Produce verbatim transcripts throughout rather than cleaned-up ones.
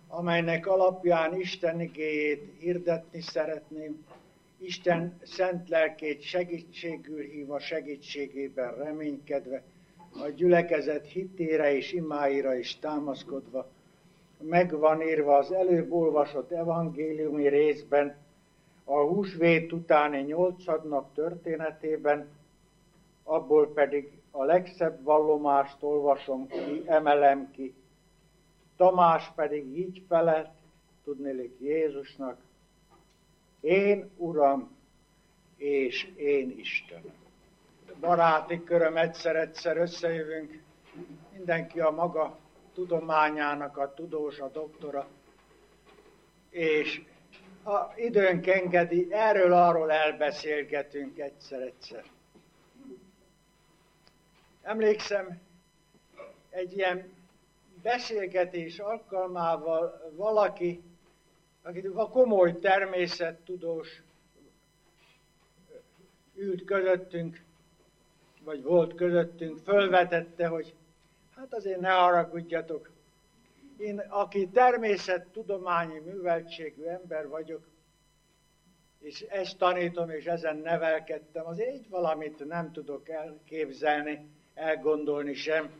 amelynek alapján Isten igéjét hirdetni szeretném, Isten szent lelkét segítségül hívva, segítségében reménykedve, a gyülekezet hitére és imáira is támaszkodva. Meg van írva az előbb olvasott evangéliumi részben, a húsvét utáni nyolcadnap történetében, abból pedig a legszebb vallomást olvasom ki, emelem ki. Tamás pedig így felelt, tudniillik Jézusnak: én Uram, és én Istenem. Baráti köröm, egyszer-egyszer összejövünk, mindenki a maga tudományának a tudós, a doktora, és ha időnk engedi, erről-arról elbeszélgetünk egyszer-egyszer. Emlékszem, egy ilyen beszélgetés alkalmával valaki, aki a komoly természettudós ült közöttünk, vagy volt közöttünk, fölvetette, hogy hát azért ne haragudjatok, én, aki természettudományi műveltségű ember vagyok, és ezt tanítom, és ezen nevelkedtem, azért így valamit nem tudok elképzelni, elgondolni sem.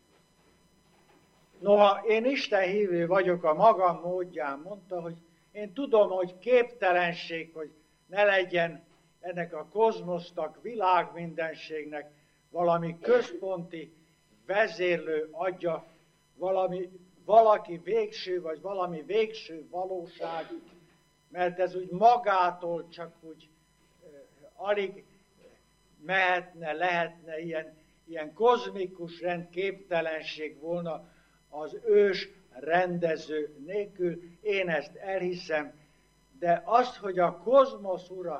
Noha én Isten hívő vagyok a magam módján, mondta, hogy én tudom, hogy képtelenség, hogy ne legyen ennek a kozmosznak, világmindenségnek valami központi vezérlő agya, valami, valaki végső, vagy valami végső valóság, mert ez úgy magától csak úgy uh, alig mehetne, lehetne, ilyen, ilyen kozmikus rendképtelenség volna az ős rendező nélkül. Én ezt elhiszem, de azt, hogy a kozmosz ura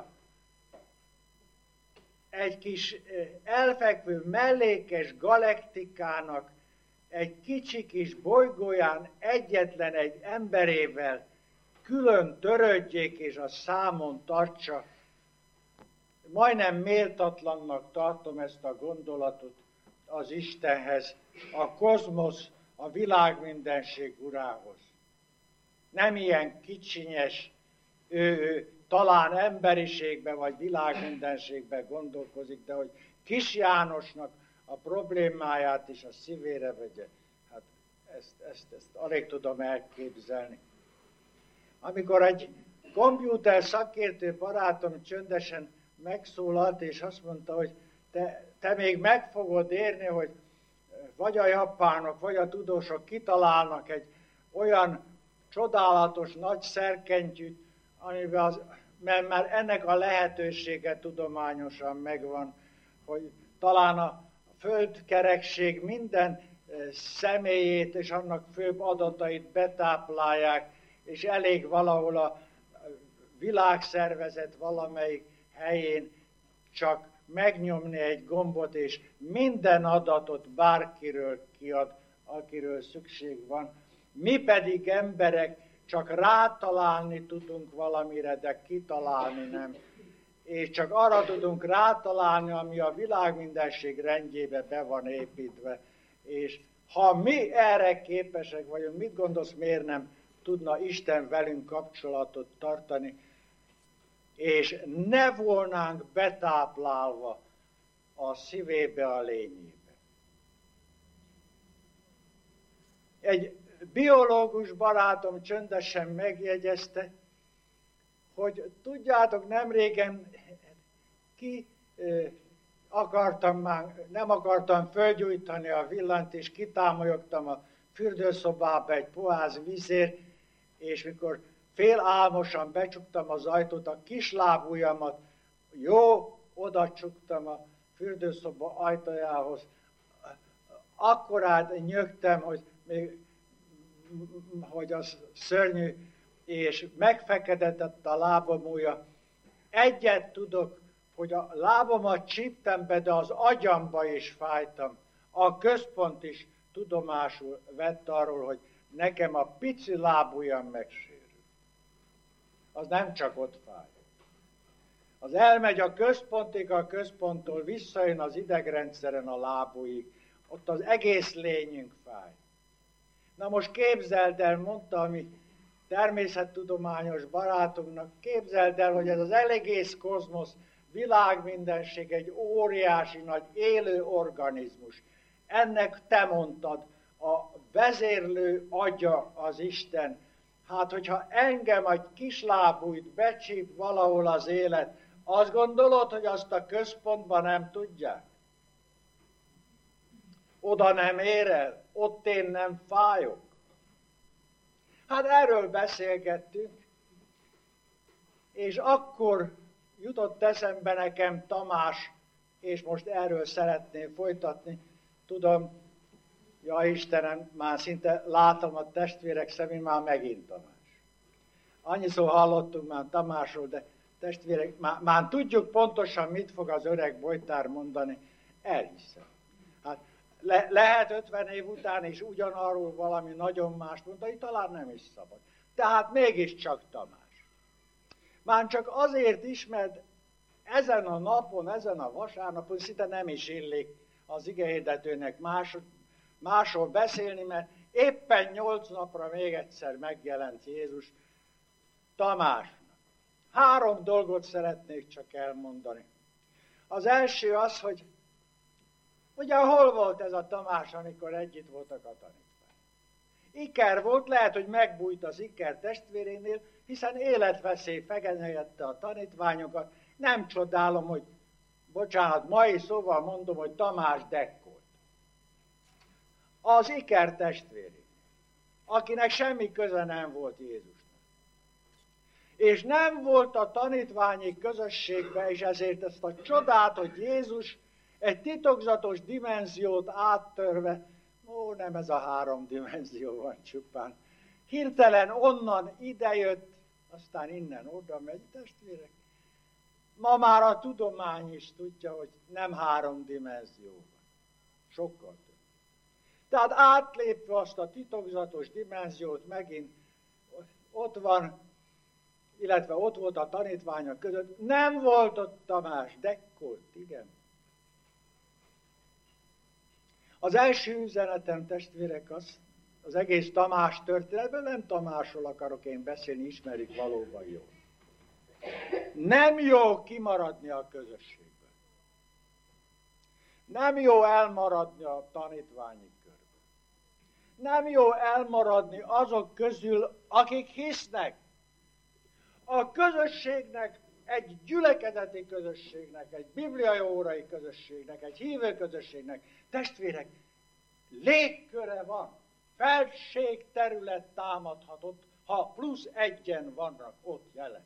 egy kis elfekvő mellékes galaktikának egy kicsi kis bolygóján egyetlen egy emberével külön törődjék és a számon tartsa, majdnem méltatlannak tartom ezt a gondolatot az Istenhez, a kozmosz, a világmindenség urához. Nem ilyen kicsinyes, ő, ő talán emberiségbe vagy világmindenségbe gondolkozik, de hogy Kis Jánosnak a problémáját is a szívére vegye. Hát ezt, ezt, ezt alig tudom elképzelni. Amikor egy komputer szakértő barátom csöndesen megszólalt, és azt mondta, hogy te, te még meg fogod érni, hogy vagy a japánok, vagy a tudósok kitalálnak egy olyan csodálatos nagy szerkentyűt, amiben az, mert már ennek a lehetősége tudományosan megvan, hogy talán a földkerekség minden személyét és annak főbb adatait betáplálják, és elég valahol a világszervezet valamelyik helyén csak megnyomni egy gombot, és minden adatot bárkiről kiad, akiről szükség van. Mi pedig emberek csak rátalálni tudunk valamire, de kitalálni nem. És csak arra tudunk rátalálni, ami a világmindenség rendjébe be van építve. És ha mi erre képesek vagyunk, mit gondolsz, miért nem tudna Isten velünk kapcsolatot tartani, és ne volnánk betáplálva a szívébe, a lényébe. Egy biológus barátom csöndesen megjegyezte, hogy tudjátok, nemrégen ki eh, akartam már, nem akartam fölgyújtani a villanyt, és kitámolyogtam a fürdőszobába egy poház vízért, és mikor félálmosan becsuktam az ajtót, a kislábujjamat jó oda csuktam a fürdőszoba ajtajához. Akkorát nyögtem, hogy még hogy az szörnyű, és megfekedetett a lábam ujja. Egyet tudok, hogy a lábamat csíptem be, de az agyamba is fájtam. A központ is tudomásul vett arról, hogy nekem a pici lábujjam megsérül. Az nem csak ott fáj. Az elmegy a központig, a központtól visszajön az idegrendszeren a lábúig. Ott az egész lényünk fáj. Na most képzeld el, mondta a mi természettudományos barátunknak, képzeld el, hogy ez az egész kozmosz, világmindenség egy óriási nagy élő organizmus. Ennek te mondtad, a vezérlő agya az Isten. Hát, hogyha engem egy kislábújt becsíp valahol az élet, azt gondolod, hogy azt a központban nem tudják? Oda nem ér el, ott én nem fájok. Hát erről beszélgettünk, és akkor jutott eszembe nekem Tamás, és most erről szeretném folytatni. Tudom, ja Istenem, már szinte látom a testvérek szemén, már megint Tamás. Annyiszor hallottunk már Tamásról, de testvérek, már, már tudjuk pontosan, mit fog az öreg Bojtár mondani. Elhiszem. Hát le, lehet ötven év után is ugyanarról valami nagyon mást mondani, talán nem is szabad. Tehát mégiscsak Tamás. Már csak azért is, mert ezen a napon, ezen a vasárnapon szinte nem is illik az igehirdetőnek más, másról beszélni, mert éppen nyolc napra még egyszer megjelent Jézus Tamásnak. Három dolgot szeretnék csak elmondani. Az első az, hogy ugye hol volt ez a Tamás, amikor együtt voltak a tanítvány? Iker volt, lehet, hogy megbújt az Iker testvérénél, hiszen életveszély fenyegetette a tanítványokat. Nem csodálom, hogy, bocsánat, mai szóval mondom, hogy Tamás dekkolt. Az Iker testvéré, akinek semmi köze nem volt Jézusnak. És nem volt a tanítványi közösségben, és ezért ezt a csodát, hogy Jézus egy titokzatos dimenziót áttörve, ó, nem ez a három dimenzió van csupán, hirtelen onnan idejött, aztán innen oda megy, testvérek. Ma már a tudomány is tudja, hogy nem három dimenzió van. Sokkal több. Tehát átlépve azt a titokzatos dimenziót megint ott van, illetve ott volt a tanítványok között. Nem volt ott Tamás, dekkolt, igen. Az első üzenetem, testvérek, az, az egész Tamás történetben, nem Tamásról akarok én beszélni, ismerik valóban jól. Nem jó kimaradni a közösségből. Nem jó elmaradni a tanítványi körből. Nem jó elmaradni azok közül, akik hisznek. A közösségnek, egy gyülekezeti közösségnek, egy bibliai órai közösségnek, egy hívő közösségnek, testvérek, légköre van, felségterület támadhatott, ha plusz egyen vannak ott jelen.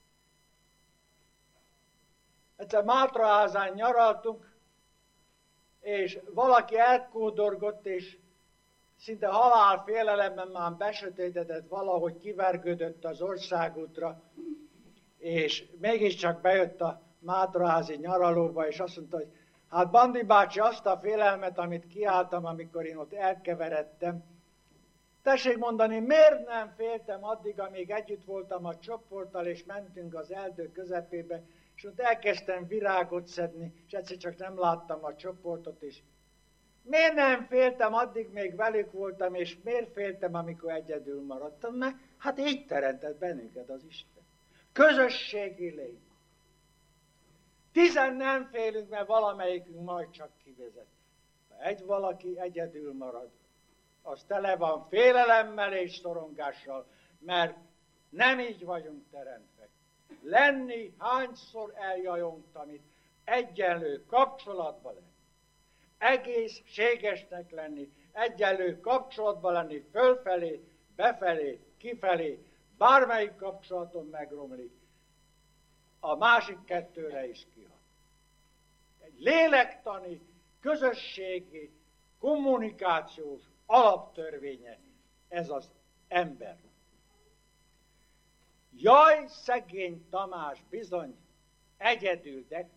Egyszer Mátraházán nyaraltunk, és valaki elkódorgott, és szinte halálfélelemben már besötétedett, valahogy kivergődött az országútra, és mégiscsak bejött a Mátraházi nyaralóba, és azt mondta, hogy hát Bandi bácsi, azt a félelmet, amit kiálltam, amikor én ott elkeveredtem, tessék mondani, miért nem féltem addig, amíg együtt voltam a csoporttal, és mentünk az erdő közepébe, és ott elkezdtem virágot szedni, és egyszer csak nem láttam a csoportot is. Miért nem féltem, addig még velük voltam, és miért féltem, amikor egyedül maradtam? Mert hát így teremtett bennünket az Isten. Közösségi lény. Tizen nem félünk, mert valamelyikünk majd csak kivezet. Ha egy valaki egyedül marad, az tele van félelemmel és szorongással, mert nem így vagyunk teremtve. Lenni, hányszor eljajongtam itt, egyenlő kapcsolatban lenni. Egészségesnek lenni, egyenlő kapcsolatban lenni, fölfelé, befelé, kifelé, bármelyik kapcsolaton megromlik, a másik kettőre is kihat. Egy lélektani, közösségi, kommunikációs alaptörvénye ez az ember. Jaj, szegény Tamás bizony egyedül dekkolt.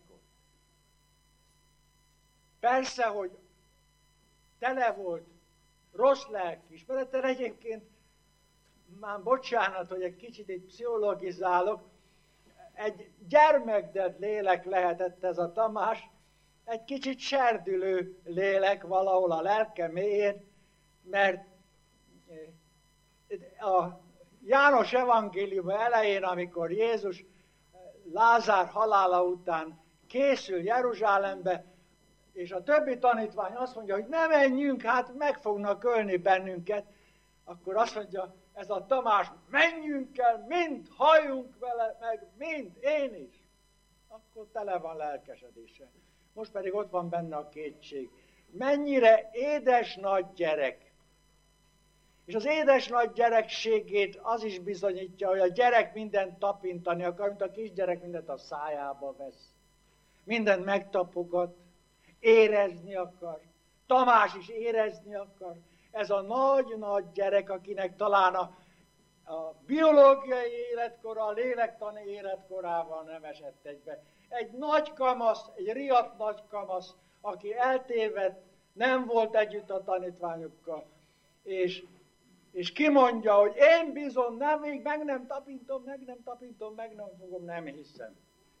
Persze, hogy tele volt rossz lelkiismerettel, egyébként már bocsánat, hogy egy kicsit itt pszichologizálok, egy gyermekded lélek lehetett ez a Tamás, egy kicsit serdülő lélek valahol a lelke mélyén, mert A János evangélium elején, amikor Jézus Lázár halála után készül Jeruzsálembe, és a többi tanítvány azt mondja, hogy ne menjünk, hát meg fognak ölni bennünket, akkor azt mondja ez a Tamás, menjünk el, mind halljunk vele, meg mind, én is. Akkor tele van lelkesedése. Most pedig ott van benne a kétség. Mennyire édes nagy gyerek. És az édes nagy gyerekségét az is bizonyítja, hogy a gyerek mindent tapintani akar, mint a kisgyerek mindent a szájába vesz. Mindent megtapogat, érezni akar. Tamás is érezni akar. Ez a nagy-nagy gyerek, akinek talán a, a biológiai életkora, a lélektani életkorával nem esett egybe. Egy nagy kamasz, egy riadt nagy kamasz, aki eltévedt, nem volt együtt a tanítványokkal, és, és kimondja, hogy én bizony nem, még meg nem tapintom, meg nem tapintom, meg nem fogom, nem hiszem.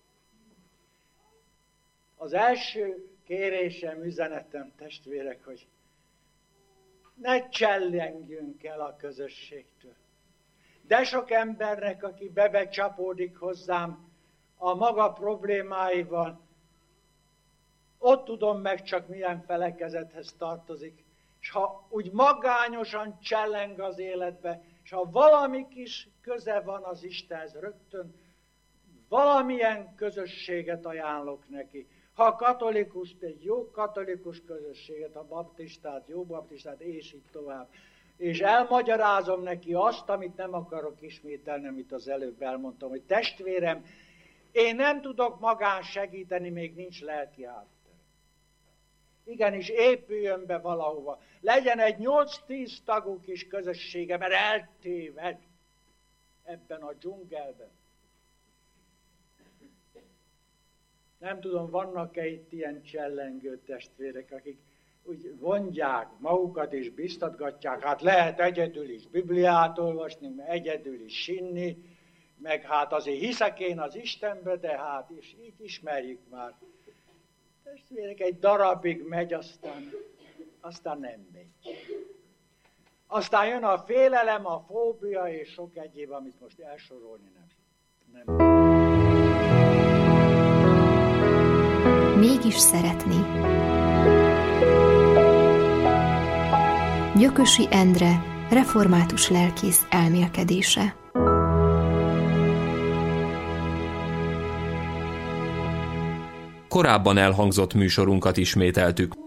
Az első kérésem, üzenetem, testvérek, hogy ne csellengjünk el a közösségtől. De sok embernek, aki bebecsapódik hozzám a maga problémáival, ott tudom meg csak milyen felekezethez tartozik. És ha úgy magányosan cselleng az életbe, és ha valami kis köze van az Istenhez, rögtön valamilyen közösséget ajánlok neki. Ha a katolikust, egy jó katolikus közösséget, a baptistát, jó baptistát, és így tovább. És elmagyarázom neki azt, amit nem akarok ismételni, amit az előbb elmondtam, hogy testvérem, én nem tudok magán segíteni, még nincs lelki háttér. Igenis, épüljön be valahova. Legyen egy nyolc-tíz tagú kis közössége, mert eltéved ebben a dzsungelben. Nem tudom, vannak-e itt ilyen csellengő testvérek, akik úgy vonják magukat és biztatgatják, hát lehet egyedül is Bibliát olvasni, meg egyedül is sinni, meg hát azért hiszek én az Istenbe, de hát is így ismerjük már. Testvérek, egy darabig megy, aztán, aztán nem megy. Aztán jön a félelem, a fóbia és sok egyéb, amit most elsorolni nem. nem. Mégis szeretni. Gyökösi Endre, református lelkész elmélkedése. Korábban elhangzott műsorunkat ismételtük.